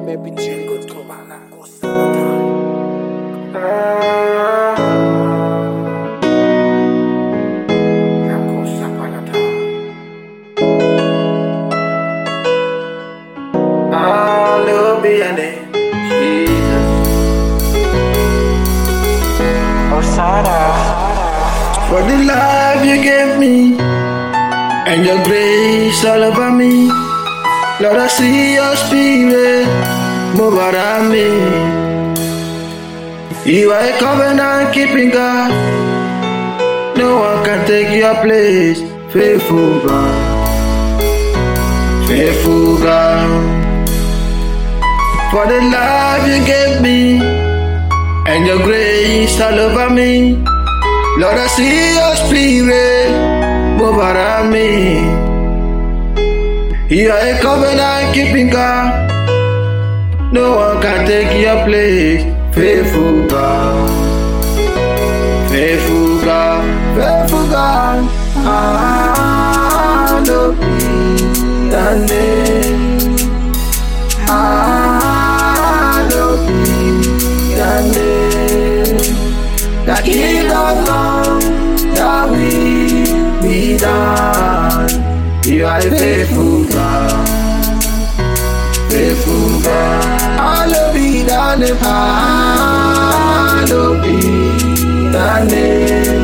baby jingle to bala For the life you gave me and your grace all over me, Lord, I see your spirit move around me. You are a covenant keeping God, no one can take your place. Faithful God, faithful God. For the life you gave me and your grace all over me, Lord, I see your spirit move around me. You are a covenant keeping God, no one can take your place. Faithful God, faithful God, faithful God. Hallowed be thy name. Hallowed be thy name. Thy kingdom come, thy will be done. You are a faithful God, faithful God. Hallowed be thy name, hallowed be thy name,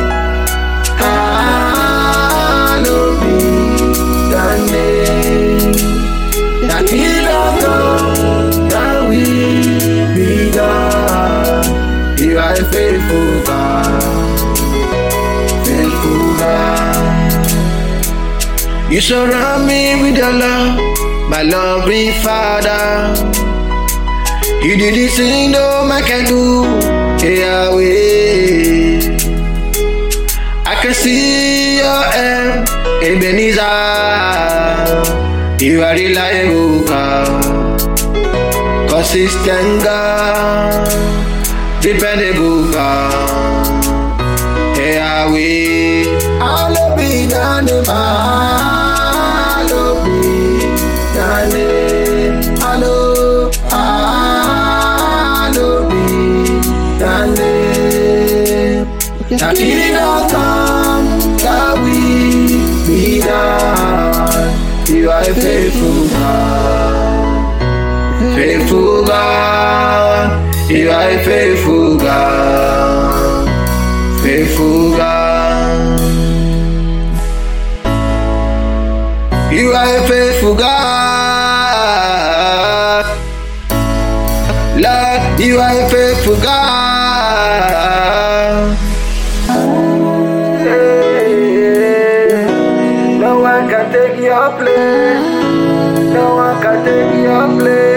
hallowed be thy name. Thy kingdom come, thy will be done. You are a faithful God, faithful God. You surround me with your love, my loving Father. You did this thing no man can do, Yahweh. I can see your hand, Ebenezer. You are reliable God, consistent God, dependable God, Yahweh. Hallowed be thy name, hallowed be thy name, hallowed be thy name. Thy kingdom come, thy will be done. You are a faithful God, faithful God. You are a faithful God, faithful God. You are a faithful God, Lord. You are a faithful God. No one can take your place. No one can take your place.